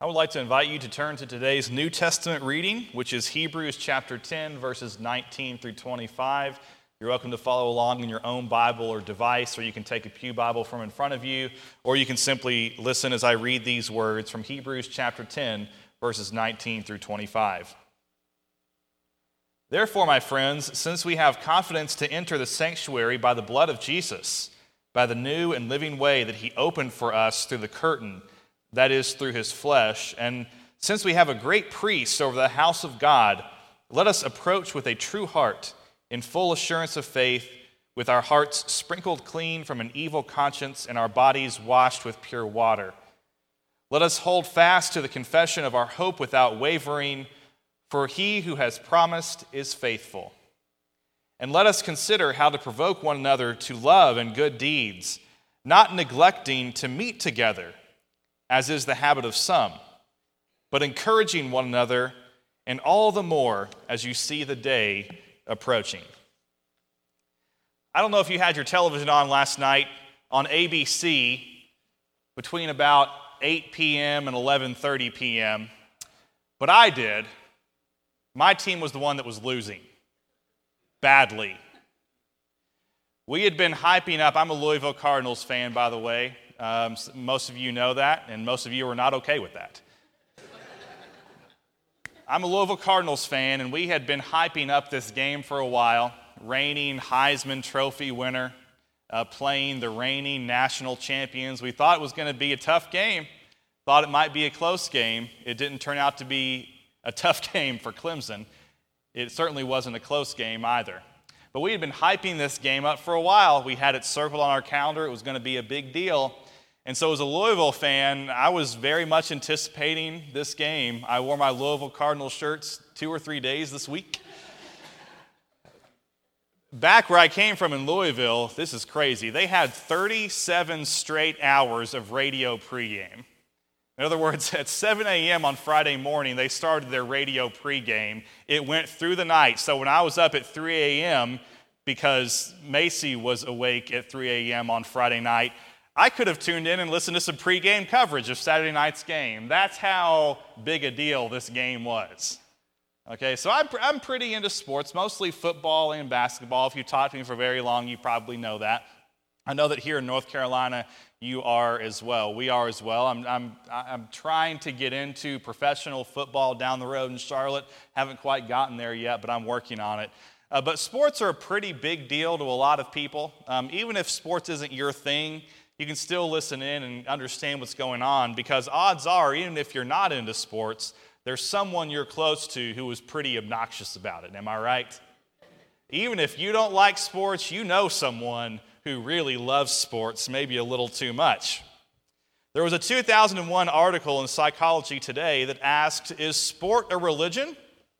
I would like to invite you to turn to today's New Testament reading, which is Hebrews chapter 10, verses 19 through 25. You're welcome to follow along in your own Bible or device, or you can take a pew Bible from in front of you, or you can simply listen as I read these words from Hebrews chapter 10, verses 19 through 25. Therefore, my friends, since we have confidence to enter the sanctuary by the blood of Jesus, by the new and living way that he opened for us through the curtain, that is, through his flesh, and since we have a great priest over the house of God, let us approach with a true heart, in full assurance of faith, with our hearts sprinkled clean from an evil conscience and our bodies washed with pure water. Let us hold fast to the confession of our hope without wavering, for he who has promised is faithful. And let us consider how to provoke one another to love and good deeds, not neglecting to meet together, as is the habit of some, but encouraging one another, and all the more as you see the day approaching. I don't know if you had your television on last night on ABC between about 8 p.m. and 11:30 p.m., but I did. My team was the one that was losing badly. We had been hyping up. I'm a Louisville Cardinals fan, by the way. Most of you know that, and most of you are not okay with that. I'm a Louisville Cardinals fan, and we had been hyping up this game for a while. Reigning Heisman Trophy winner, playing the reigning national champions. We thought it was going to be a tough game. Thought it might be a close game. It didn't turn out to be a tough game for Clemson. It certainly wasn't a close game either. But we had been hyping this game up for a while. We had it circled on our calendar. It was going to be a big deal. And so as a Louisville fan, I was very much anticipating this game. I wore my Louisville Cardinals shirts 2 or 3 days this week. Back where I came from in Louisville, this is crazy. They had 37 straight hours of radio pregame. In other words, at 7 a.m. on Friday morning, they started their radio pregame. It went through the night. So when I was up at 3 a.m., because Macy was awake at 3 a.m. on Friday night, I could have tuned in and listened to some pregame coverage of Saturday night's game. That's how big a deal this game was. Okay, so I'm pretty into sports, mostly football and basketball. If you talked to me for very long, you probably know that. I know that here in North Carolina, you are as well. We are as well. I'm trying to get into professional football down the road in Charlotte. Haven't quite gotten there yet, but I'm working on it. But sports are a pretty big deal to a lot of people. Even if sports isn't your thing, you can still listen in and understand what's going on, because odds are, even if you're not into sports, there's someone you're close to who is pretty obnoxious about it. Am I right? Even if you don't like sports, you know someone who really loves sports, maybe a little too much. There was a 2001 article in Psychology Today that asked, is sport a religion?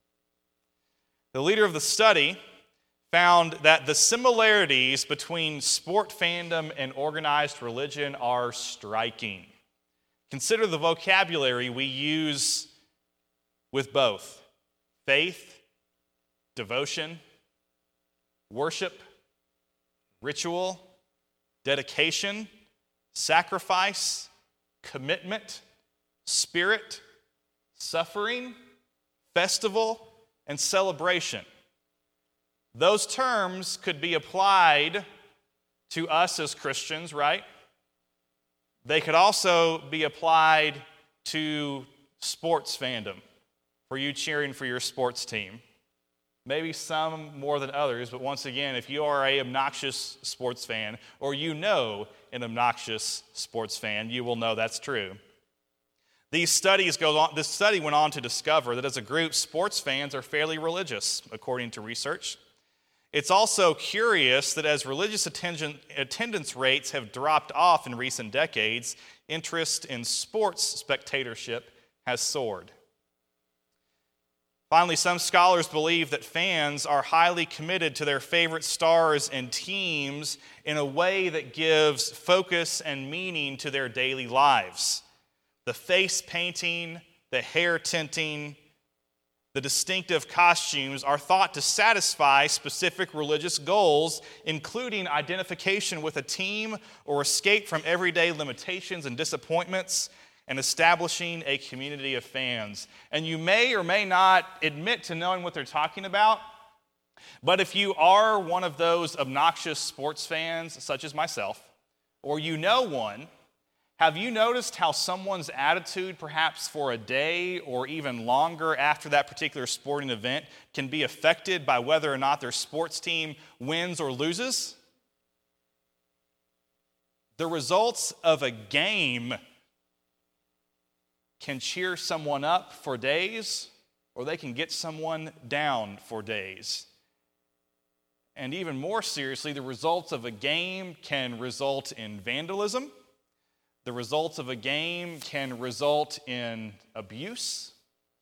The leader of the study found that the similarities between sport fandom and organized religion are striking. Consider the vocabulary we use with both: faith, devotion, worship, ritual, dedication, sacrifice, commitment, spirit, suffering, festival, and celebration. Those terms could be applied to us as Christians, right? They could also be applied to sports fandom, for you cheering for your sports team. Maybe some more than others, but once again, if you are an obnoxious sports fan, or you know an obnoxious sports fan, you will know that's true. This study went on to discover that as a group, sports fans are fairly religious, according to research. It's also curious that as religious attendance rates have dropped off in recent decades, interest in sports spectatorship has soared. Finally, some scholars believe that fans are highly committed to their favorite stars and teams in a way that gives focus and meaning to their daily lives. The face painting, the hair tinting, the distinctive costumes are thought to satisfy specific religious goals, including identification with a team or escape from everyday limitations and disappointments, and establishing a community of fans. And you may or may not admit to knowing what they're talking about, but if you are one of those obnoxious sports fans, such as myself, or you know one, have you noticed how someone's attitude, perhaps for a day or even longer after that particular sporting event, can be affected by whether or not their sports team wins or loses? The results of a game can cheer someone up for days, or they can get someone down for days. And even more seriously, the results of a game can result in vandalism. The results of a game can result in abuse.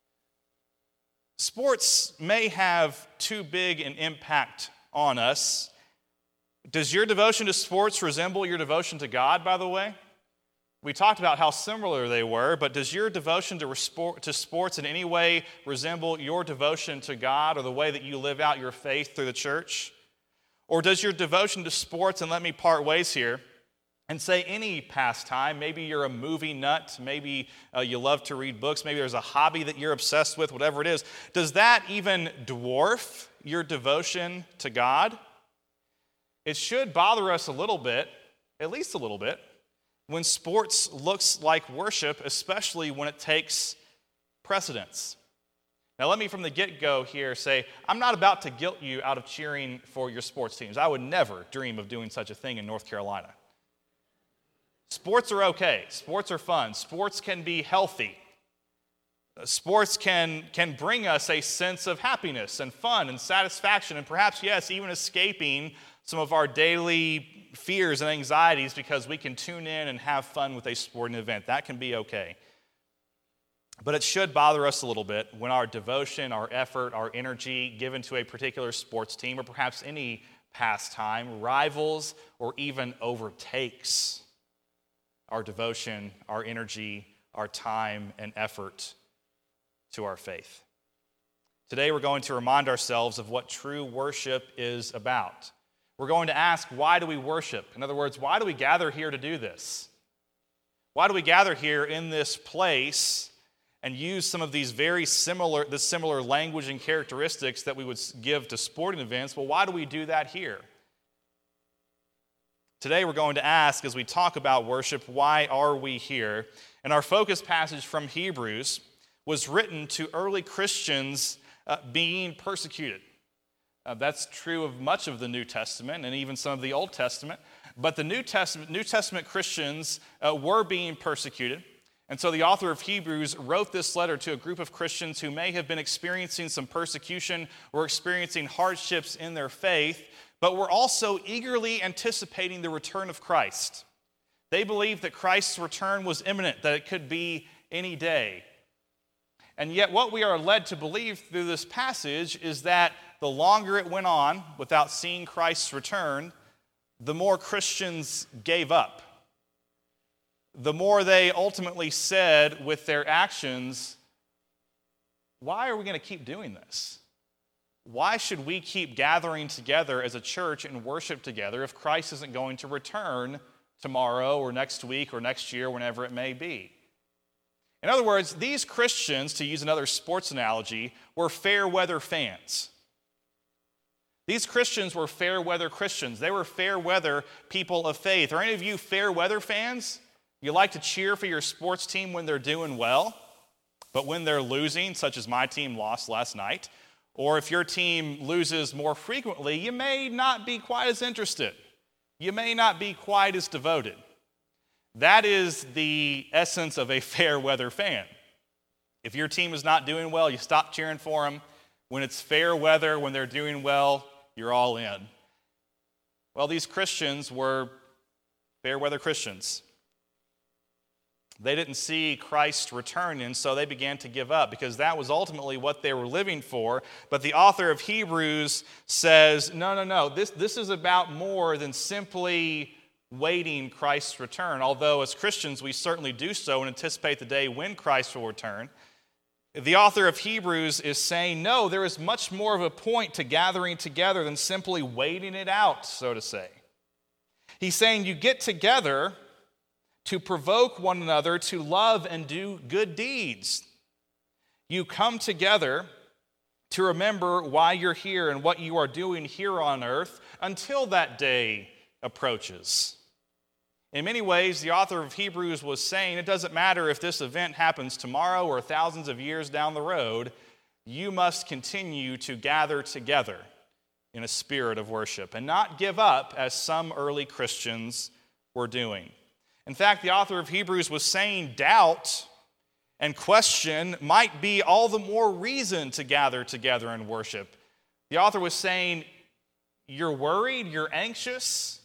Sports may have too big an impact on us. Does your devotion to sports resemble your devotion to God, by the way? We talked about how similar they were, but does your devotion to sports in any way resemble your devotion to God or the way that you live out your faith through the church? Or does your devotion to sports, and let me part ways here, and say any pastime, maybe you're a movie nut, maybe you love to read books, maybe there's a hobby that you're obsessed with, whatever it is, does that even dwarf your devotion to God? It should bother us a little bit, at least a little bit, when sports looks like worship, especially when it takes precedence. Now, let me from the get-go here say, I'm not about to guilt you out of cheering for your sports teams. I would never dream of doing such a thing in North Carolina. Sports are okay. Sports are fun. Sports can be healthy. Sports can bring us a sense of happiness and fun and satisfaction and perhaps, yes, even escaping some of our daily fears and anxieties because we can tune in and have fun with a sporting event. That can be okay. But it should bother us a little bit when our devotion, our effort, our energy given to a particular sports team or perhaps any pastime rivals or even overtakes our devotion, our energy, our time, and effort to our faith. Today we're going to remind ourselves of what true worship is about. We're going to ask, why do we worship? In other words, why do we gather here to do this? Why do we gather here in this place and use some of these similar language and characteristics that we would give to sporting events? Well, why do we do that here? Today we're going to ask, as we talk about worship, why are we here? And our focus passage from Hebrews was written to early Christians being persecuted. That's true of much of the New Testament and even some of the Old Testament. But the New Testament Christians were being persecuted. And so the author of Hebrews wrote this letter to a group of Christians who may have been experiencing some persecution or experiencing hardships in their faith, but were also eagerly anticipating the return of Christ. They believed that Christ's return was imminent, that it could be any day. And yet what we are led to believe through this passage is that the longer it went on without seeing Christ's return, the more Christians gave up. The more they ultimately said with their actions, why are we going to keep doing this? Why should we keep gathering together as a church and worship together if Christ isn't going to return tomorrow or next week or next year, whenever it may be? In other words, these Christians, to use another sports analogy, were fair weather fans. These Christians were fair weather Christians. They were fair weather people of faith. Are any of you fair weather fans? You like to cheer for your sports team when they're doing well, but when they're losing, such as my team lost last night, or if your team loses more frequently, you may not be quite as interested. You may not be quite as devoted. That is the essence of a fair weather fan. If your team is not doing well, you stop cheering for them. When it's fair weather, when they're doing well, you're all in. Well, these Christians were fair weather Christians. They didn't see Christ return, and so they began to give up because that was ultimately what they were living for. But the author of Hebrews says, no, this is about more than simply waiting Christ's return, although as Christians we certainly do so and anticipate the day when Christ will return. The author of Hebrews is saying, no, there is much more of a point to gathering together than simply waiting it out, so to say. He's saying you get together to provoke one another to love and do good deeds. You come together to remember why you're here and what you are doing here on earth until that day approaches. In many ways, the author of Hebrews was saying it doesn't matter if this event happens tomorrow or thousands of years down the road, you must continue to gather together in a spirit of worship and not give up as some early Christians were doing. In fact, the author of Hebrews was saying doubt and question might be all the more reason to gather together and worship. The author was saying, you're worried, you're anxious,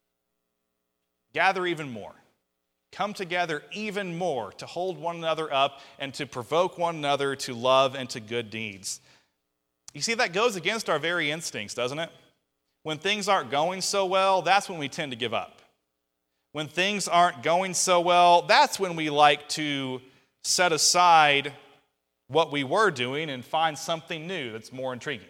gather even more. Come together even more to hold one another up and to provoke one another to love and to good deeds. You see, that goes against our very instincts, doesn't it? When things aren't going so well, that's when we tend to give up. When things aren't going so well, that's when we like to set aside what we were doing and find something new that's more intriguing.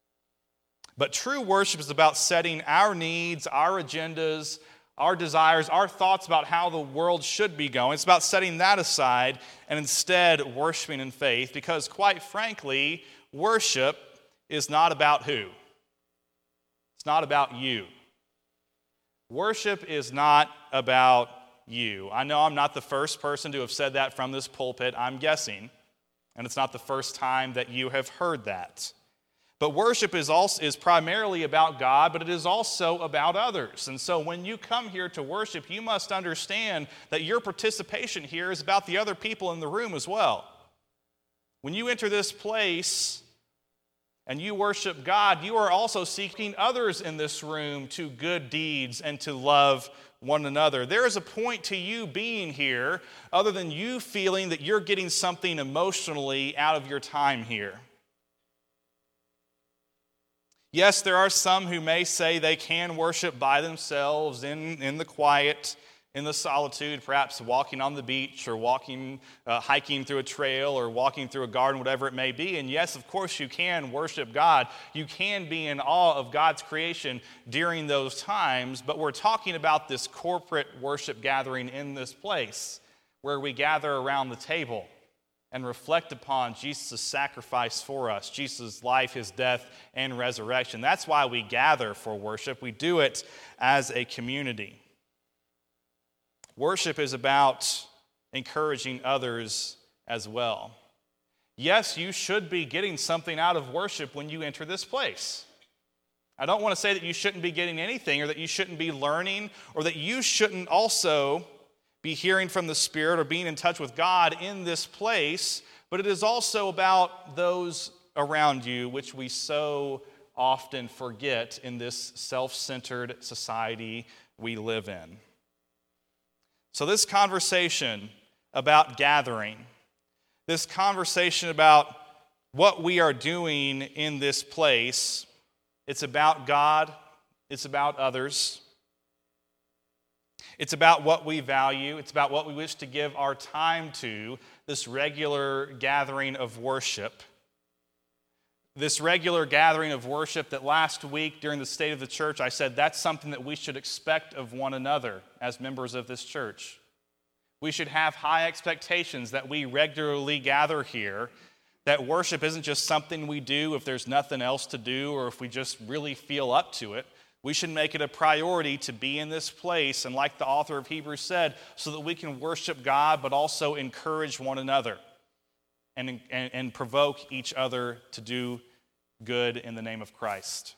But true worship is about setting our needs, our agendas, our desires, our thoughts about how the world should be going. It's about setting that aside and instead worshiping in faith, because quite frankly, worship is not about who. It's not about you. Worship is not about you. I know I'm not the first person to have said that from this pulpit, I'm guessing, and it's not the first time that you have heard that. But worship is primarily about God, but it is also about others. And so when you come here to worship, you must understand that your participation here is about the other people in the room as well. When you enter this place and you worship God, you are also seeking others in this room to good deeds and to love one another. There is a point to you being here other than you feeling that you're getting something emotionally out of your time here. Yes, there are some who may say they can worship by themselves in the quiet, in the solitude, perhaps walking on the beach or hiking through a trail or walking through a garden, whatever it may be. And yes, of course, you can worship God. You can be in awe of God's creation during those times, but we're talking about this corporate worship gathering in this place where we gather around the table and reflect upon Jesus' sacrifice for us, Jesus' life, his death, and resurrection. That's why we gather for worship. We do it as a community. Worship is about encouraging others as well. Yes, you should be getting something out of worship when you enter this place. I don't want to say that you shouldn't be getting anything or that you shouldn't be learning or that you shouldn't also be hearing from the Spirit or being in touch with God in this place, but it is also about those around you, which we so often forget in this self-centered society we live in. So this conversation about gathering, this conversation about what we are doing in this place, it's about God, it's about others. It's about what we value. It's about what we wish to give our time to, this regular gathering of worship. This regular gathering of worship that last week during the State of the Church, I said that's something that we should expect of one another as members of this church. We should have high expectations that we regularly gather here, that worship isn't just something we do if there's nothing else to do or if we just really feel up to it. We should make it a priority to be in this place, and like the author of Hebrews said, so that we can worship God, but also encourage one another and provoke each other to do good in the name of Christ.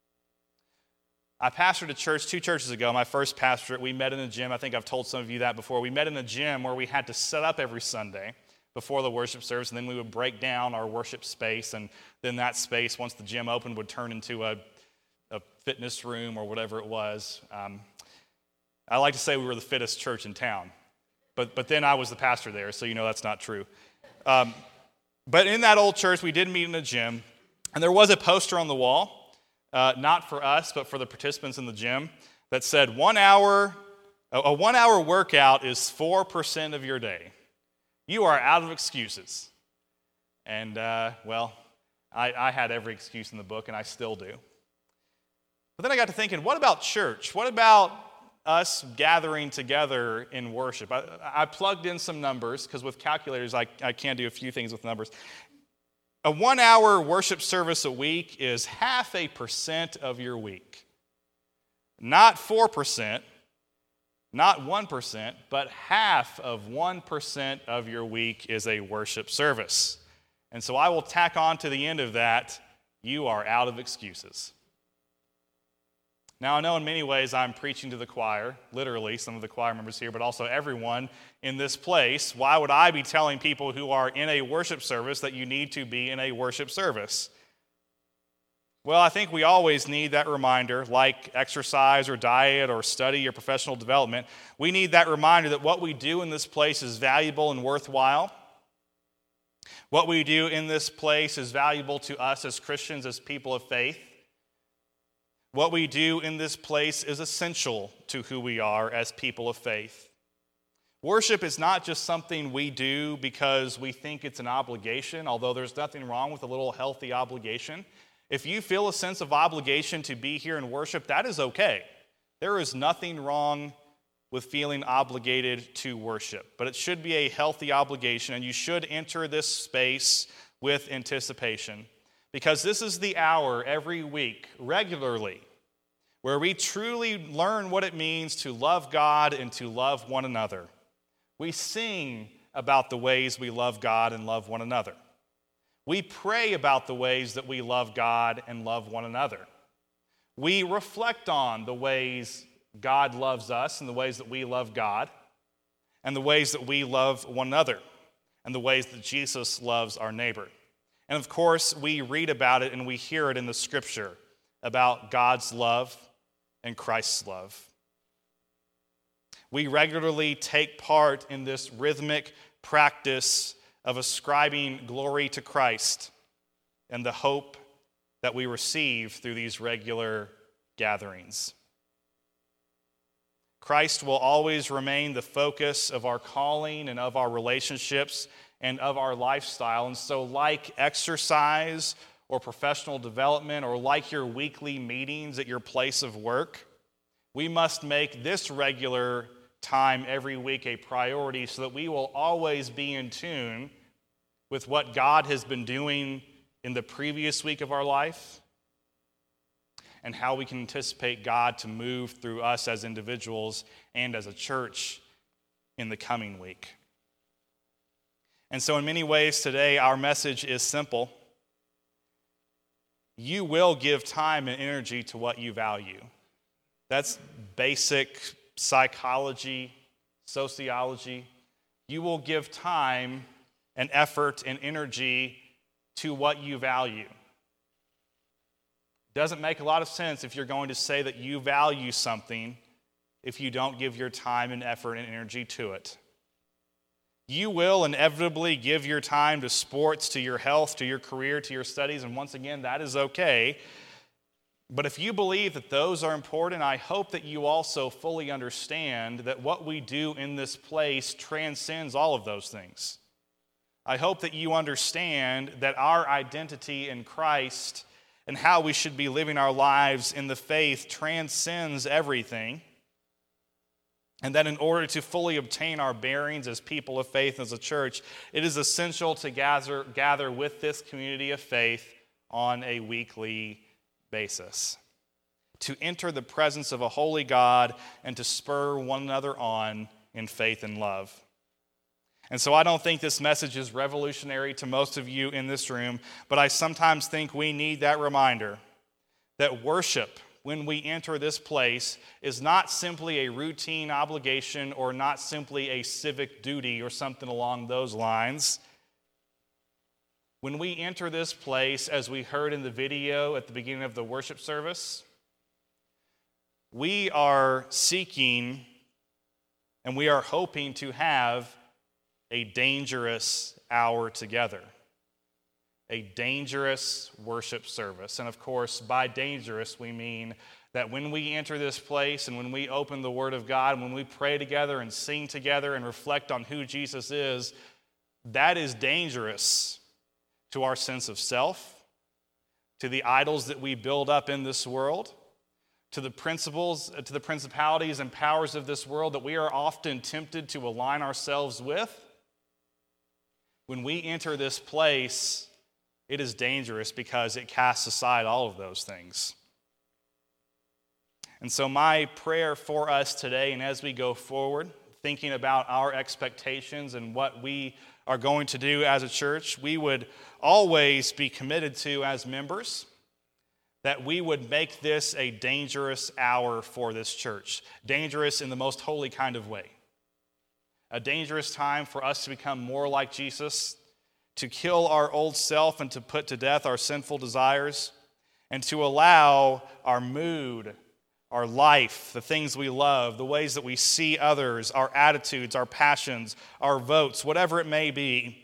I pastored a church 2 churches ago, my first pastorate. We met in a gym. I think I've told some of you that before. We met in a gym where we had to set up every Sunday before the worship service, and then we would break down our worship space, and then that space, once the gym opened, would turn into a fitness room or whatever it was. I like to say we were the fittest church in town, but then I was the pastor there, so you know that's not true. But in that old church, we did meet in a gym, and there was a poster on the wall, not for us, but for the participants in the gym, that said a 1 hour workout is 4% of your day. You are out of excuses. And, I had every excuse in the book, and I still do. But then I got to thinking, what about church? What about us gathering together in worship. I plugged in some numbers because with calculators I can do a few things with numbers. A 1-hour worship service a week is 0.5% of your week. Not 4%, not 1%, but 0.5% of your week is a worship service. And so I will tack on to the end of that, you are out of excuses. Now, I know in many ways I'm preaching to the choir, literally some of the choir members here, but also everyone in this place. Why would I be telling people who are in a worship service that you need to be in a worship service? Well, I think we always need that reminder, like exercise or diet or study or professional development. We need that reminder that what we do in this place is valuable and worthwhile. What we do in this place is valuable to us as Christians, as people of faith. What we do in this place is essential to who we are as people of faith. Worship is not just something we do because we think it's an obligation, although there's nothing wrong with a little healthy obligation. If you feel a sense of obligation to be here and worship, that is okay. There is nothing wrong with feeling obligated to worship, but it should be a healthy obligation, and you should enter this space with anticipation. Because this is the hour every week, regularly, where we truly learn what it means to love God and to love one another. We sing about the ways we love God and love one another. We pray about the ways that we love God and love one another. We reflect on the ways God loves us and the ways that we love God and the ways that we love one another and the ways that Jesus loves our neighbor. And of course, we read about it and we hear it in the scripture about God's love and Christ's love. We regularly take part in this rhythmic practice of ascribing glory to Christ and the hope that we receive through these regular gatherings. Christ will always remain the focus of our calling and of our relationships and of our lifestyle. And so like exercise or professional development or like your weekly meetings at your place of work, we must make this regular time every week a priority so that we will always be in tune with what God has been doing in the previous week of our life and how we can anticipate God to move through us as individuals and as a church in the coming week. And so in many ways today, our message is simple. You will give time and energy to what you value. That's basic psychology, sociology. You will give time and effort and energy to what you value. Doesn't make a lot of sense if you're going to say that you value something if you don't give your time and effort and energy to it. You will inevitably give your time to sports, to your health, to your career, to your studies, and once again, that is okay. But if you believe that those are important, I hope that you also fully understand that what we do in this place transcends all of those things. I hope that you understand that our identity in Christ and how we should be living our lives in the faith transcends everything. And that in order to fully obtain our bearings as people of faith as a church, it is essential to gather with this community of faith on a weekly basis. To enter the presence of a holy God and to spur one another on in faith and love. And so I don't think this message is revolutionary to most of you in this room, but I sometimes think we need that reminder that worship, when we enter this place, is not simply a routine obligation or not simply a civic duty or something along those lines. When we enter this place, as we heard in the video at the beginning of the worship service, we are seeking and we are hoping to have a dangerous hour together. A dangerous worship service. And of course, by dangerous, we mean that when we enter this place and when we open the Word of God, and when we pray together and sing together and reflect on who Jesus is, that is dangerous to our sense of self, to the idols that we build up in this world, to the principles, to the principalities and powers of this world that we are often tempted to align ourselves with, when we enter this place, it is dangerous because it casts aside all of those things. And so my prayer for us today, and as we go forward, thinking about our expectations and what we are going to do as a church, we would always be committed to as members that we would make this a dangerous hour for this church. Dangerous in the most holy kind of way. A dangerous time for us to become more like Jesus, to kill our old self and to put to death our sinful desires, and to allow our mood, our life, the things we love, the ways that we see others, our attitudes, our passions, our votes, whatever it may be,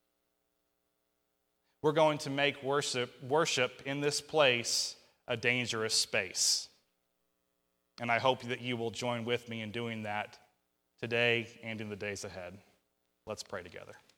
we're going to make worship in this place a dangerous space. And I hope that you will join with me in doing that today and in the days ahead. Let's pray together.